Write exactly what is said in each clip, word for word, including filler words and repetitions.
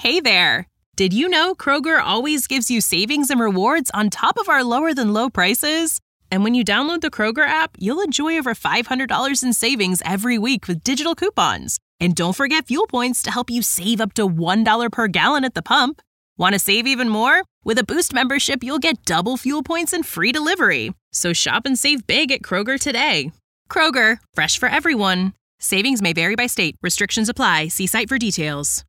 Hey there! Did you know Kroger always gives you savings and rewards on top of our lower-than-low prices? And when you download the Kroger app, you'll enjoy over five hundred dollars in savings every week with digital coupons. And don't forget fuel points to help you save up to one dollar per gallon at the pump. Want to save even more? With a Boost membership, you'll get double fuel points and free delivery. So shop and save big at Kroger today. Kroger, fresh for everyone. Savings may vary by state. Restrictions apply. See site for details.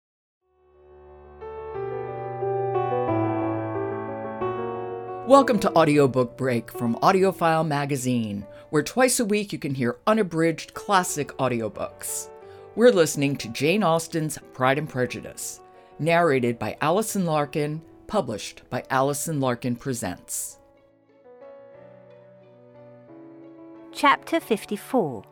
Welcome to Audiobook Break from Audiophile Magazine, where twice a week you can hear unabridged classic audiobooks. We're listening to Jane Austen's Pride and Prejudice, narrated by Alison Larkin, published by Alison Larkin Presents. Chapter fifty-four.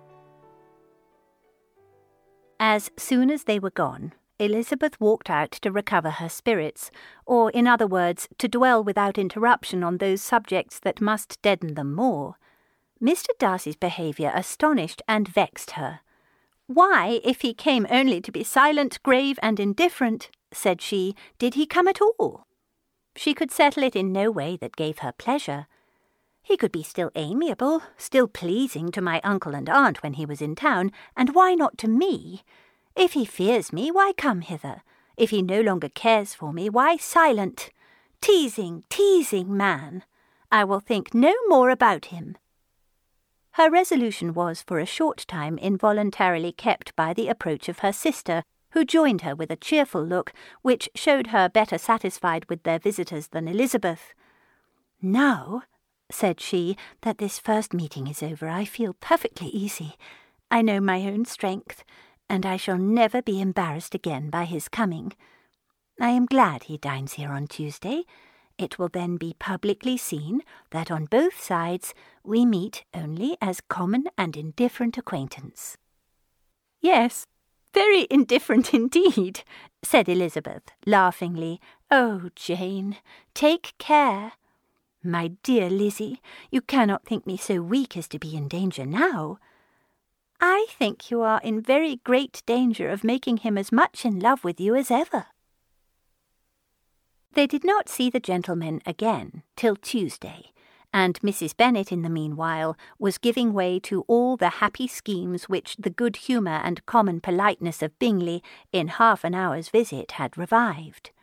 As soon as they were gone, Elizabeth walked out to recover her spirits, or, in other words, to dwell without interruption on those subjects that must deaden them more. Mister Darcy's behaviour astonished and vexed her. "Why, if he came only to be silent, grave, and indifferent," said she, "did he come at all?" She could settle it in no way that gave her pleasure. He could be still amiable, still pleasing to my uncle and aunt when he was in town, and why not to me? If he fears me, why come hither? If he no longer cares for me, why silent? Teasing, teasing man! I will think no more about him. Her resolution was for a short time involuntarily kept by the approach of her sister, who joined her with a cheerful look, which showed her better satisfied with their visitors than Elizabeth. "Now," said she, "that this first meeting is over, I feel perfectly easy. I know my own strength, and I shall never be embarrassed again by his coming. I am glad he dines here on Tuesday. It will then be publicly seen that on both sides we meet only as common and indifferent acquaintance." "Yes, very indifferent indeed," said Elizabeth, laughingly. "Oh, Jane, take care." "My dear Lizzie, you cannot think me so weak as to be in danger now." "I think you are in very great danger of making him as much in love with you as ever." They did not see the gentlemen again till Tuesday, and Missus Bennet in the meanwhile was giving way to all the happy schemes which the good humour and common politeness of Bingley in half an hour's visit had revived.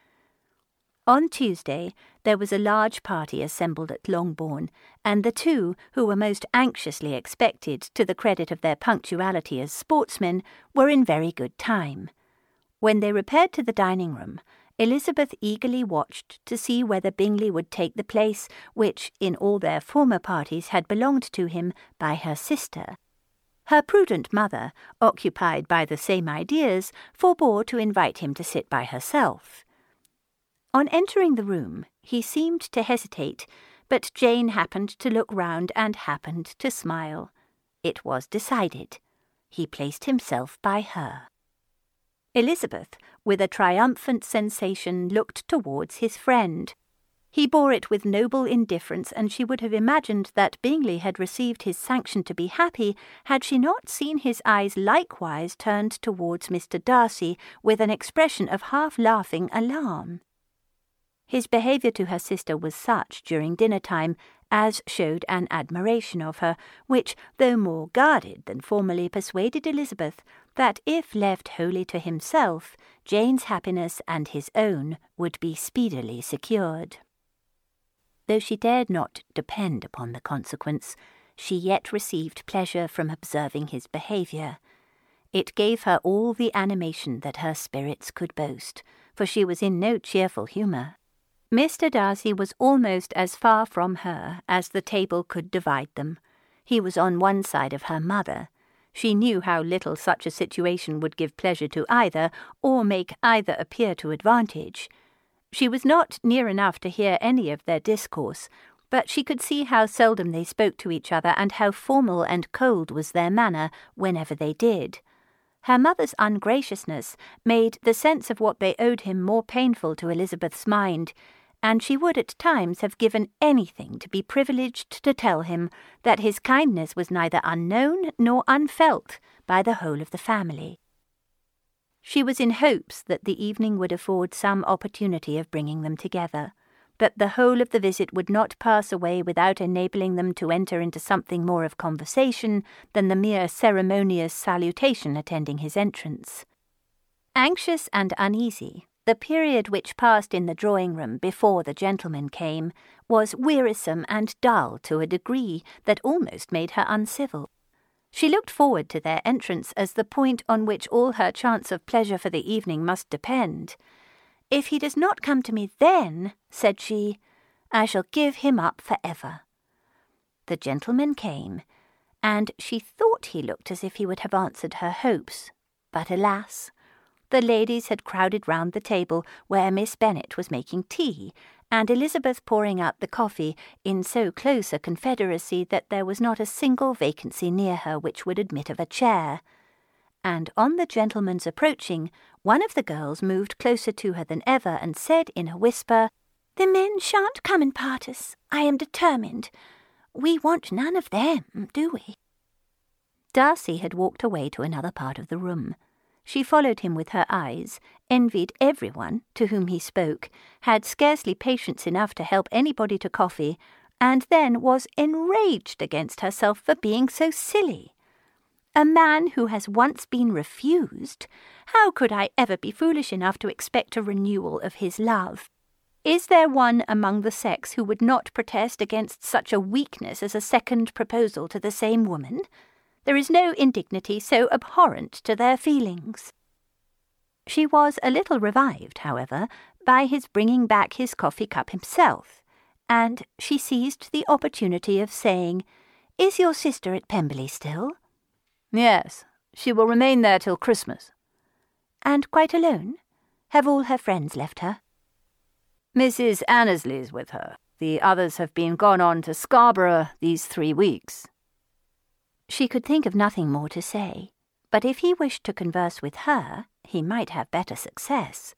On Tuesday there was a large party assembled at Longbourn, and the two, who were most anxiously expected to the credit of their punctuality as sportsmen, were in very good time. When they repaired to the dining-room, Elizabeth eagerly watched to see whether Bingley would take the place which, in all their former parties, had belonged to him by her sister. Her prudent mother, occupied by the same ideas, forbore to invite him to sit by herself. On entering the room, he seemed to hesitate, but Jane happened to look round and happened to smile. It was decided. He placed himself by her. Elizabeth, with a triumphant sensation, looked towards his friend. He bore it with noble indifference, and she would have imagined that Bingley had received his sanction to be happy had she not seen his eyes likewise turned towards Mister Darcy with an expression of half-laughing alarm. His behaviour to her sister was such during dinner-time as showed an admiration of her, which, though more guarded than formerly, persuaded Elizabeth that if left wholly to himself, Jane's happiness and his own would be speedily secured. Though she dared not depend upon the consequence, she yet received pleasure from observing his behaviour. It gave her all the animation that her spirits could boast, for she was in no cheerful humour. Mister Darcy was almost as far from her as the table could divide them. He was on one side of her mother. She knew how little such a situation would give pleasure to either, or make either appear to advantage. She was not near enough to hear any of their discourse, but she could see how seldom they spoke to each other and how formal and cold was their manner whenever they did. Her mother's ungraciousness made the sense of what they owed him more painful to Elizabeth's mind, and she would at times have given anything to be privileged to tell him that his kindness was neither unknown nor unfelt by the whole of the family. She was in hopes that the evening would afford some opportunity of bringing them together, that the whole of the visit would not pass away without enabling them to enter into something more of conversation than the mere ceremonious salutation attending his entrance. Anxious and uneasy, the period which passed in the drawing-room before the gentlemen came was wearisome and dull to a degree that almost made her uncivil. She looked forward to their entrance as the point on which all her chance of pleasure for the evening must depend. "If he does not come to me then," said she, "I shall give him up for ever." The gentleman came, and she thought he looked as if he would have answered her hopes. But alas! The ladies had crowded round the table where Miss Bennet was making tea, and Elizabeth pouring out the coffee in so close a confederacy that there was not a single vacancy near her which would admit of a chair. And on the gentleman's approaching, one of the girls moved closer to her than ever and said in a whisper, "The men shan't come and part us. I am determined. We want none of them, do we?" Darcy had walked away to another part of the room. She followed him with her eyes, envied everyone to whom he spoke, had scarcely patience enough to help anybody to coffee, and then was enraged against herself for being so silly. A man who has once been refused, how could I ever be foolish enough to expect a renewal of his love? Is there one among the sex who would not protest against such a weakness as a second proposal to the same woman? There is no indignity so abhorrent to their feelings. She was a little revived, however, by his bringing back his coffee-cup himself, and she seized the opportunity of saying, "Is your sister at Pemberley still?" "Yes, she will remain there till Christmas." "And quite alone? Have all her friends left her?" "Missus Annesley's with her. The others have been gone on to Scarborough these three weeks." She could think of nothing more to say, but if he wished to converse with her, he might have better success.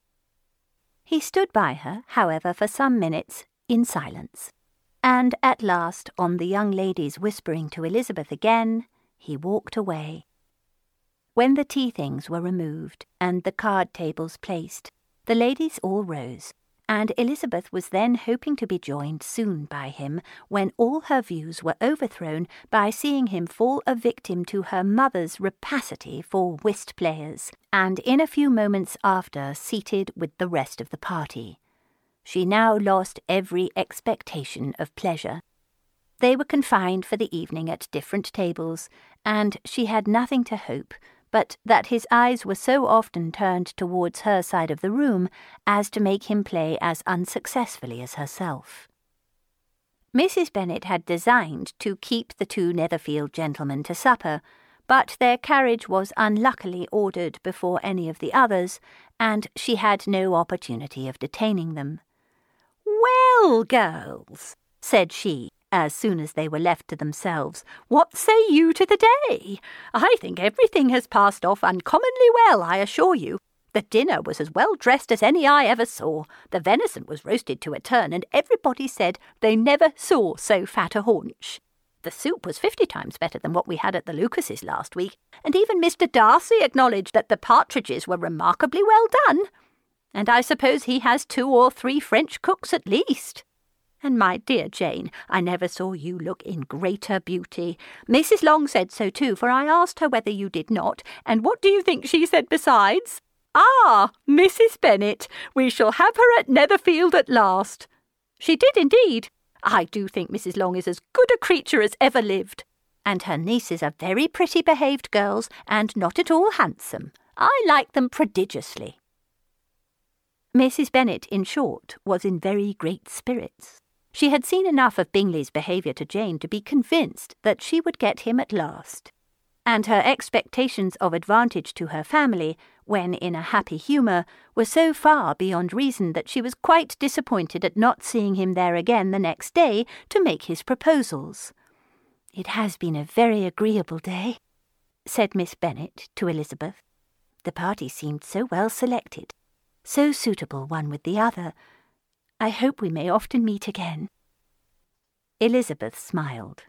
He stood by her, however, for some minutes, in silence, and at last, on the young lady's whispering to Elizabeth again, he walked away. When the tea-things were removed and the card-tables placed, the ladies all rose, and Elizabeth was then hoping to be joined soon by him, when all her views were overthrown by seeing him fall a victim to her mother's rapacity for whist-players, and in a few moments after seated with the rest of the party. She now lost every expectation of pleasure. They were confined for the evening at different tables, and she had nothing to hope but that his eyes were so often turned towards her side of the room as to make him play as unsuccessfully as herself. Missus Bennet had designed to keep the two Netherfield gentlemen to supper, but their carriage was unluckily ordered before any of the others, and she had no opportunity of detaining them. "Well, girls," said she, as soon as they were left to themselves, "what say you to the day? I think everything has passed off uncommonly well, I assure you. The dinner was as well dressed as any I ever saw. The venison was roasted to a turn, and everybody said they never saw so fat a haunch. The soup was fifty times better than what we had at the Lucases last week, and even Mister Darcy acknowledged that the partridges were remarkably well done. And I suppose he has two or three French cooks at least. And my dear Jane, I never saw you look in greater beauty. Missus Long said so too, for I asked her whether you did not, and what do you think she said besides? 'Ah, Missus Bennet, we shall have her at Netherfield at last.' She did indeed. I do think Missus Long is as good a creature as ever lived. And her nieces are very pretty behaved girls, and not at all handsome. I like them prodigiously." Missus Bennet, in short, was in very great spirits. She had seen enough of Bingley's behaviour to Jane to be convinced that she would get him at last, and her expectations of advantage to her family, when in a happy humour, were so far beyond reason that she was quite disappointed at not seeing him there again the next day to make his proposals. "It has been a very agreeable day," said Miss Bennet to Elizabeth. "The party seemed so well selected, so suitable one with the other. I hope we may often meet again." Elizabeth smiled.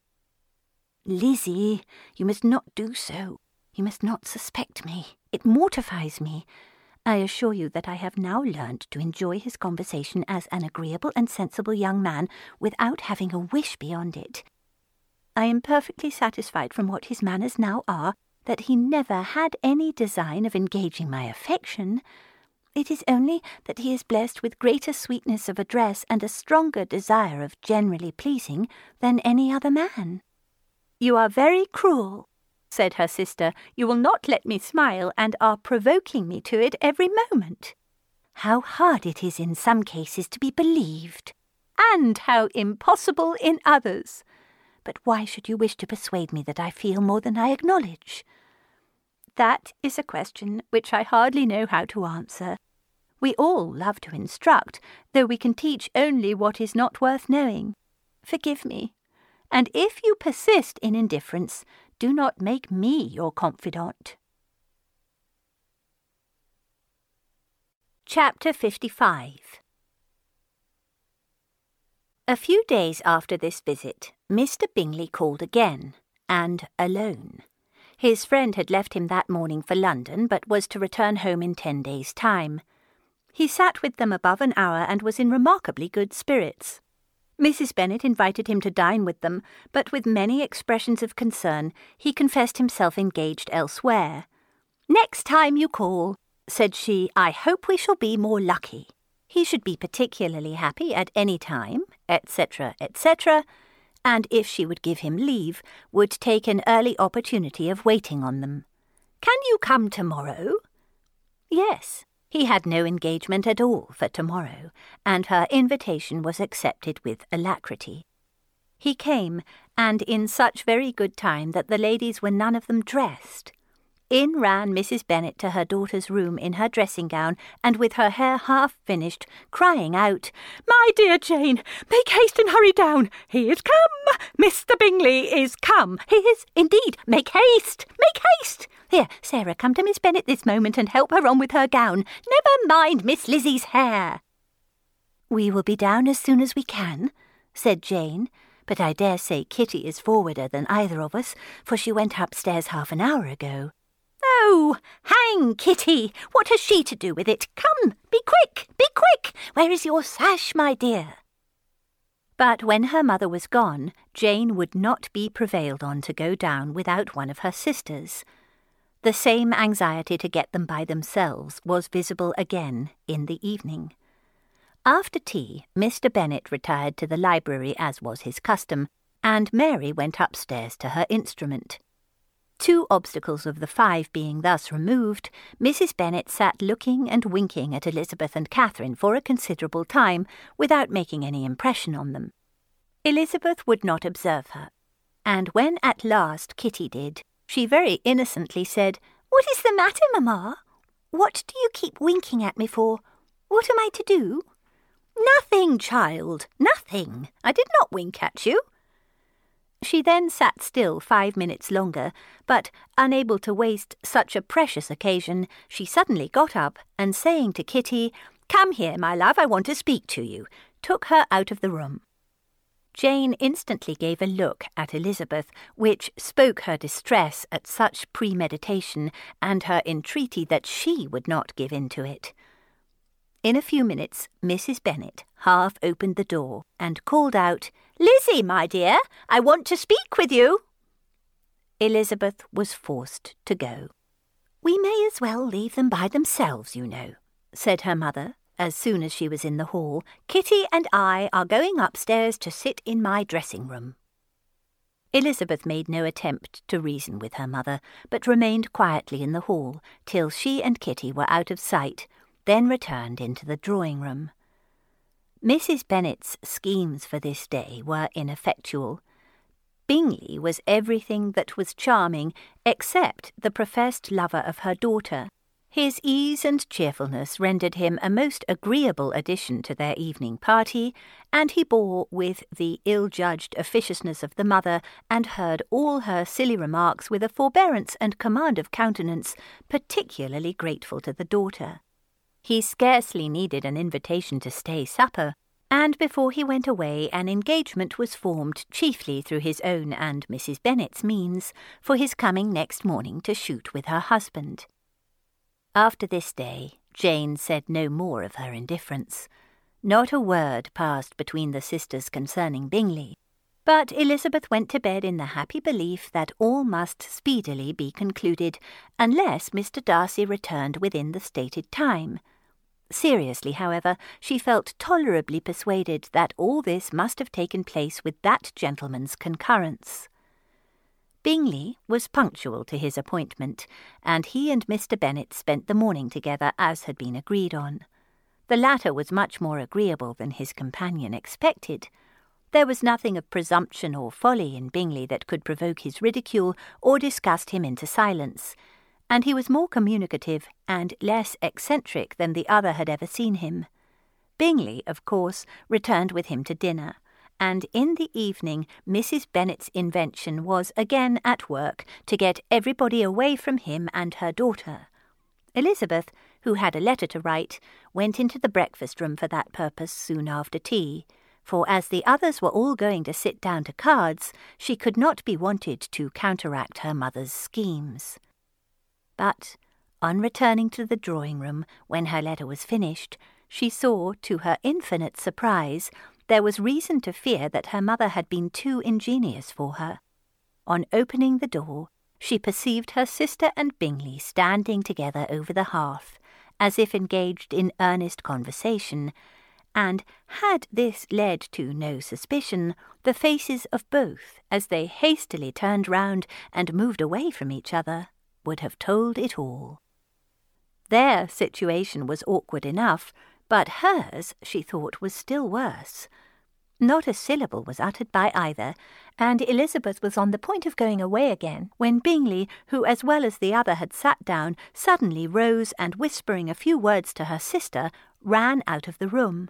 "Lizzie, you must not do so. You must not suspect me. It mortifies me. I assure you that I have now learnt to enjoy his conversation as an agreeable and sensible young man without having a wish beyond it. I am perfectly satisfied from what his manners now are that he never had any design of engaging my affection. It is only that he is blessed with greater sweetness of address and a stronger desire of generally pleasing than any other man." "You are very cruel," said her sister. "You will not let me smile, and are provoking me to it every moment." "How hard it is in some cases to be believed." "And how impossible in others." "But why should you wish to persuade me that I feel more than I acknowledge?" "That is a question which I hardly know how to answer. We all love to instruct, though we can teach only what is not worth knowing. Forgive me, and if you persist in indifference, do not make me your confidant." Chapter fifty-five. A few days after this visit, Mister Bingley called again, and alone. His friend had left him that morning for London, but was to return home in ten days' time. He sat with them above an hour and was in remarkably good spirits. Missus Bennet invited him to dine with them, but with many expressions of concern he confessed himself engaged elsewhere. "Next time you call," said she, "I hope we shall be more lucky." He should be particularly happy at any time, et cetera, et cetera, and if she would give him leave, would take an early opportunity of waiting on them. "Can you come tomorrow?" Yes. He had no engagement at all for tomorrow, and her invitation was accepted with alacrity. He came, and in such very good time that the ladies were none of them dressed. In ran Missus Bennet to her daughter's room in her dressing-gown, and with her hair half finished, crying out, "My dear Jane, make haste and hurry down. He is come. Mister Bingley is come. He is indeed. Make haste, make haste. Here, Sarah, come to Miss Bennet this moment and help her on with her gown. Never mind Miss Lizzie's hair." "We will be down as soon as we can," said Jane, "but I dare say Kitty is forwarder than either of us, for she went upstairs half an hour ago." "Oh, hang Kitty! What has she to do with it? Come, be quick, be quick! Where is your sash, my dear?" But when her mother was gone, Jane would not be prevailed on to go down without one of her sisters. The same anxiety to get them by themselves was visible again in the evening. After tea, Mister Bennet retired to the library as was his custom, and Mary went upstairs to her instrument. Two obstacles of the five being thus removed, Missus Bennet sat looking and winking at Elizabeth and Catherine for a considerable time, without making any impression on them. Elizabeth would not observe her, and when at last Kitty did, she very innocently said, "What is the matter, mamma? What do you keep winking at me for? What am I to do?" "Nothing, child, nothing. I did not wink at you." She then sat still five minutes longer, but, unable to waste such a precious occasion, she suddenly got up, and saying to Kitty, "Come here, my love, I want to speak to you," took her out of the room. Jane instantly gave a look at Elizabeth, which spoke her distress at such premeditation, and her entreaty that she would not give in to it. In a few minutes, Missus Bennet half opened the door, and called out, "Lizzie, my dear, I want to speak with you." Elizabeth was forced to go. "We may as well leave them by themselves, you know," said her mother, as soon as she was in the hall. "Kitty and I are going upstairs to sit in my dressing-room." Elizabeth made no attempt to reason with her mother, but remained quietly in the hall till she and Kitty were out of sight, then returned into the drawing-room. Missus Bennet's schemes for this day were ineffectual. Bingley was everything that was charming, except the professed lover of her daughter. His ease and cheerfulness rendered him a most agreeable addition to their evening party, and he bore with the ill-judged officiousness of the mother, and heard all her silly remarks with a forbearance and command of countenance particularly grateful to the daughter. He scarcely needed an invitation to stay supper, and before he went away an engagement was formed, chiefly through his own and Missus Bennet's means, for his coming next morning to shoot with her husband. After this day, Jane said no more of her indifference. Not a word passed between the sisters concerning Bingley, but Elizabeth went to bed in the happy belief that all must speedily be concluded, unless Mister Darcy returned within the stated time. Seriously, however, she felt tolerably persuaded that all this must have taken place with that gentleman's concurrence. Bingley was punctual to his appointment, and he and Mister Bennet spent the morning together as had been agreed on. The latter was much more agreeable than his companion expected. There was nothing of presumption or folly in Bingley that could provoke his ridicule or disgust him into silence, and he was more communicative and less eccentric than the other had ever seen him. Bingley, of course, returned with him to dinner, and in the evening Missus Bennet's invention was again at work to get everybody away from him and her daughter. Elizabeth, who had a letter to write, went into the breakfast-room for that purpose soon after tea, for as the others were all going to sit down to cards, she could not be wanted to counteract her mother's schemes. But, on returning to the drawing-room when her letter was finished, she saw, to her infinite surprise, there was reason to fear that her mother had been too ingenious for her. On opening the door, she perceived her sister and Bingley standing together over the hearth, as if engaged in earnest conversation, and, had this led to no suspicion, the faces of both, as they hastily turned round and moved away from each other, would have told it all. Their situation was awkward enough, but hers, she thought, was still worse. Not a syllable was uttered by either, and Elizabeth was on the point of going away again, when Bingley, who as well as the other had sat down, suddenly rose and, whispering a few words to her sister, ran out of the room.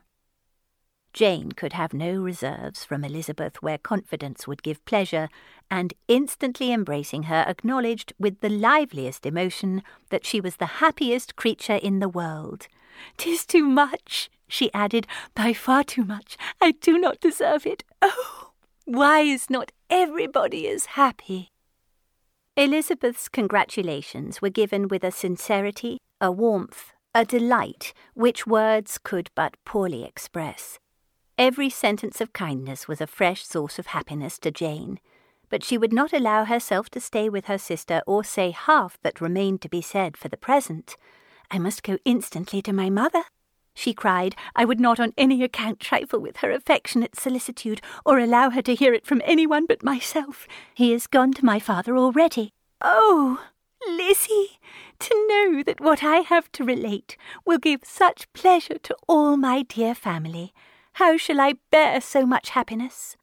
Jane could have no reserves from Elizabeth where confidence would give pleasure, and instantly embracing her acknowledged with the liveliest emotion that she was the happiest creature in the world. "'Tis too much," she added, "by far too much. I do not deserve it. Oh, why is not everybody as happy?" Elizabeth's congratulations were given with a sincerity, a warmth, a delight, which words could but poorly express. Every sentence of kindness was a fresh source of happiness to Jane, but she would not allow herself to stay with her sister or say half that remained to be said for the present. "I must go instantly to my mother," she cried. "I would not on any account trifle with her affectionate solicitude, or allow her to hear it from anyone but myself. He is gone to my father already. Oh, Lizzie, to know that what I have to relate will give such pleasure to all my dear family. How shall I bear so much happiness?"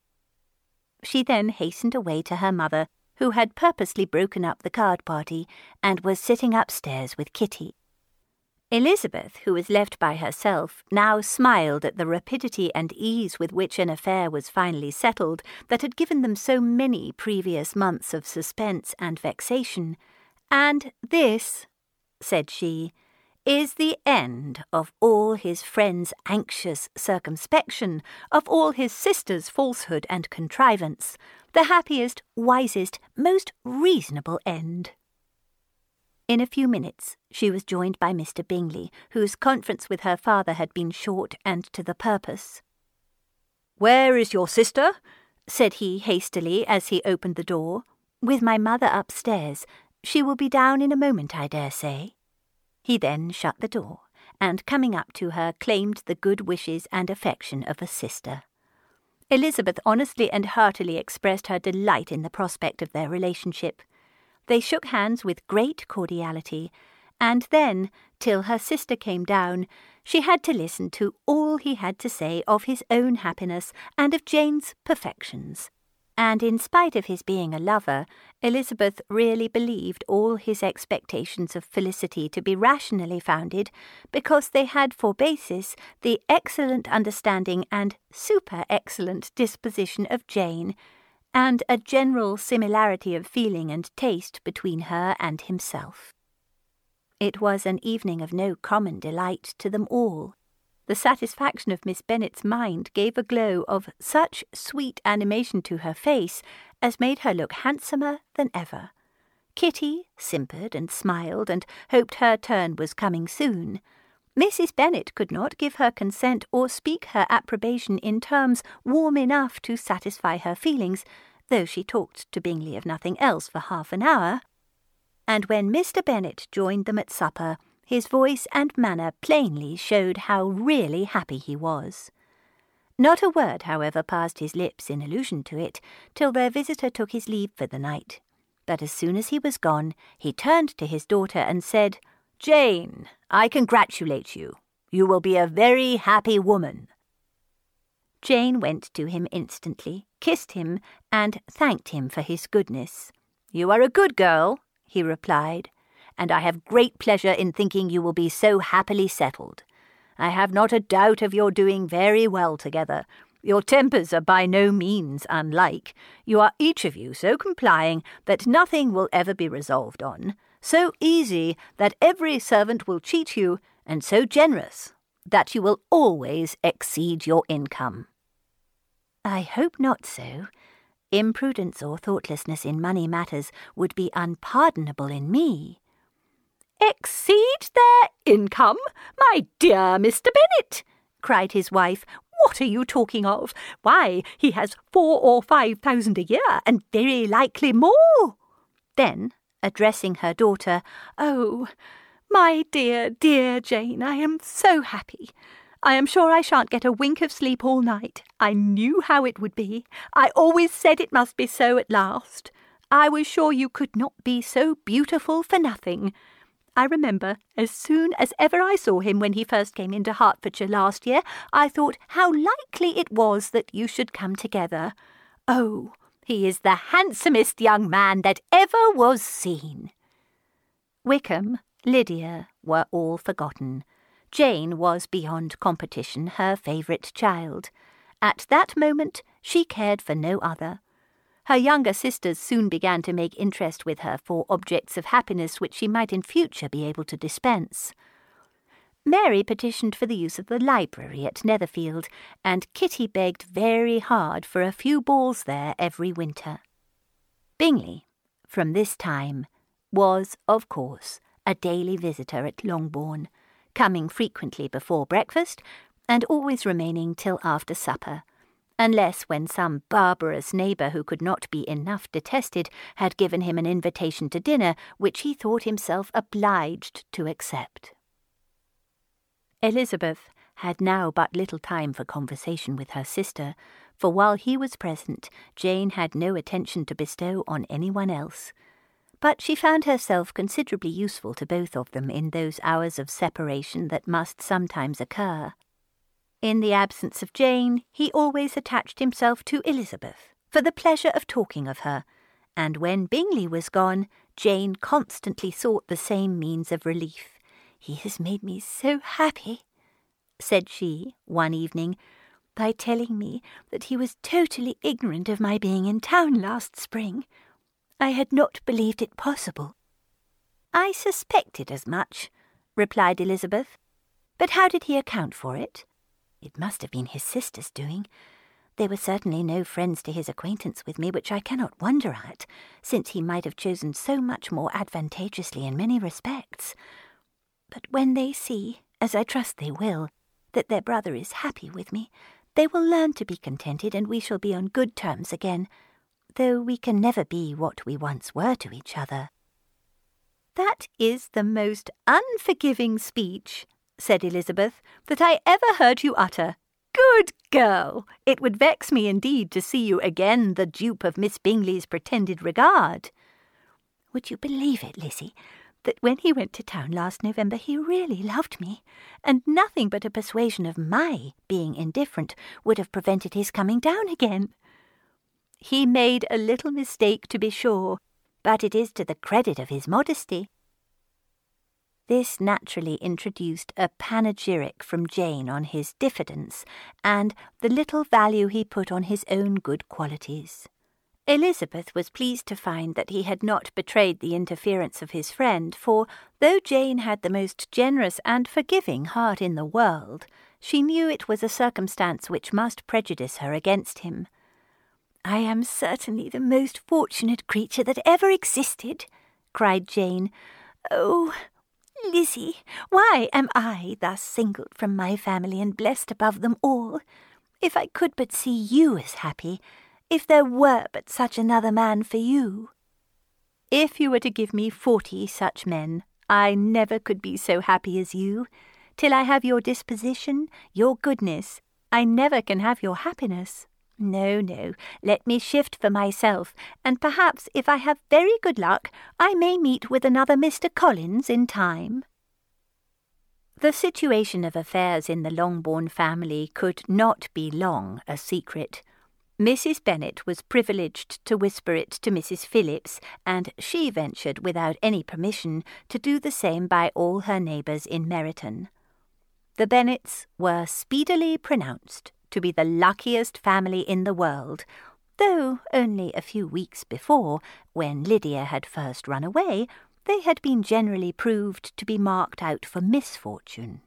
She then hastened away to her mother, who had purposely broken up the card party, and was sitting upstairs with Kitty. Elizabeth, who was left by herself, now smiled at the rapidity and ease with which an affair was finally settled that had given them so many previous months of suspense and vexation. "And this," said she, "is the end of all his friend's anxious circumspection, of all his sister's falsehood and contrivance, the happiest, wisest, most reasonable end." In a few minutes she was joined by Mister Bingley, whose conference with her father had been short and to the purpose. "Where is your sister?" said he hastily as he opened the door. "With my mother upstairs. She will be down in a moment, I dare say." He then shut the door, and coming up to her, claimed the good wishes and affection of a sister. Elizabeth honestly and heartily expressed her delight in the prospect of their relationship. They shook hands with great cordiality, and then, till her sister came down, she had to listen to all he had to say of his own happiness and of Jane's perfections. And in spite of his being a lover, Elizabeth really believed all his expectations of felicity to be rationally founded, because they had for basis the excellent understanding and super-excellent disposition of Jane, and a general similarity of feeling and taste between her and himself. It was an evening of no common delight to them all. The satisfaction of Miss Bennet's mind gave a glow of such sweet animation to her face as made her look handsomer than ever. Kitty simpered and smiled and hoped her turn was coming soon. Missus Bennet could not give her consent or speak her approbation in terms warm enough to satisfy her feelings, though she talked to Bingley of nothing else for half an hour. And when Mister Bennet joined them at supper, his voice and manner plainly showed how really happy he was. Not a word, however, passed his lips in allusion to it, till their visitor took his leave for the night. But as soon as he was gone, he turned to his daughter and said, "Jane, I congratulate you. You will be a very happy woman." Jane went to him instantly, kissed him, and thanked him for his goodness. "You are a good girl," he replied, "and I have great pleasure in thinking you will be so happily settled. I have not a doubt of your doing very well together. Your tempers are by no means unlike. You are each of you so complying that nothing will ever be resolved on, so easy that every servant will cheat you, and so generous that you will always exceed your income." "I hope not so. Imprudence or thoughtlessness in money matters would be unpardonable in me." "Exceed their income? My dear Mister Bennet!" cried his wife. "What are you talking of? Why, he has four or five thousand a year, and very likely more." Then, addressing her daughter, "Oh, my dear, dear Jane, I am so happy. I am sure I shan't get a wink of sleep all night. I knew how it would be. I always said it must be so at last. I was sure you could not be so beautiful for nothing. I remember, as soon as ever I saw him when he first came into Hertfordshire last year, I thought how likely it was that you should come together. Oh, he is the handsomest young man that ever was seen." Wickham, Lydia, were all forgotten. Jane was beyond competition her favourite child. At that moment she cared for no other. Her younger sisters soon began to make interest with her for objects of happiness which she might in future be able to dispense. Mary petitioned for the use of the library at Netherfield, and Kitty begged very hard for a few balls there every winter. Bingley, from this time, was, of course, a daily visitor at Longbourn, coming frequently before breakfast, and always remaining till after supper, unless when some barbarous neighbour who could not be enough detested had given him an invitation to dinner which he thought himself obliged to accept. Elizabeth had now but little time for conversation with her sister, for while he was present, Jane had no attention to bestow on anyone else. But she found herself considerably useful to both of them in those hours of separation that must sometimes occur. In the absence of Jane, he always attached himself to Elizabeth, for the pleasure of talking of her, and when Bingley was gone, Jane constantly sought the same means of relief. "He has made me so happy," said she, one evening, "by telling me that he was totally ignorant of my being in town last spring. I had not believed it possible." "I suspected as much," replied Elizabeth. "But how did he account for it?" "It must have been his sister's doing. They were certainly no friends to his acquaintance with me, which I cannot wonder at, since he might have chosen so much more advantageously in many respects. But when they see, as I trust they will, that their brother is happy with me, they will learn to be contented, and we shall be on good terms again, though we can never be what we once were to each other." "That is the most unforgiving speech," said Elizabeth, "that I ever heard you utter. Good girl! It would vex me indeed to see you again the dupe of Miss Bingley's pretended regard." "Would you believe it, Lizzie, that when he went to town last November he really loved me, and nothing but a persuasion of my being indifferent would have prevented his coming down again? He made a little mistake, to be sure, but it is to the credit of his modesty." This naturally introduced a panegyric from Jane on his diffidence, and the little value he put on his own good qualities. Elizabeth was pleased to find that he had not betrayed the interference of his friend, for, though Jane had the most generous and forgiving heart in the world, she knew it was a circumstance which must prejudice her against him. "I am certainly the most fortunate creature that ever existed," cried Jane. "Oh, Lizzie, why am I thus singled from my family and blessed above them all? If I could but see you as happy, if there were but such another man for you. If you were to give me forty such men, I never could be so happy as you. Till I have your disposition, your goodness, I never can have your happiness. No, no, let me shift for myself, and perhaps if I have very good luck, I may meet with another Mister Collins in time. The situation of affairs in the Longbourn family could not be long a secret. Missus Bennet was privileged to whisper it to Missus Phillips, and she ventured, without any permission, to do the same by all her neighbours in Meryton. The Bennets were speedily pronounced to be the luckiest family in the world, though only a few weeks before, when Lydia had first run away, they had been generally proved to be marked out for misfortune.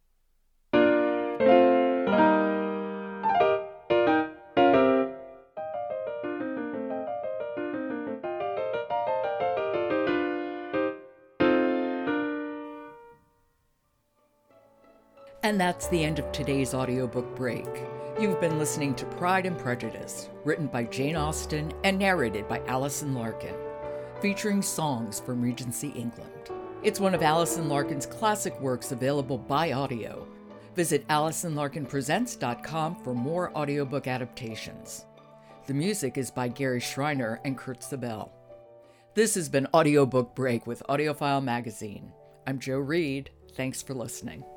And that's the end of today's audiobook break. You've been listening to Pride and Prejudice, written by Jane Austen and narrated by Alison Larkin, featuring songs from Regency England. It's one of Alison Larkin's classic works available by audio. Visit alison larkin presents dot com for more audiobook adaptations. The music is by Gary Schreiner and Kurt Sabel. This has been Audiobook Break with AudioFile Magazine. I'm Jo Reed. Thanks for listening.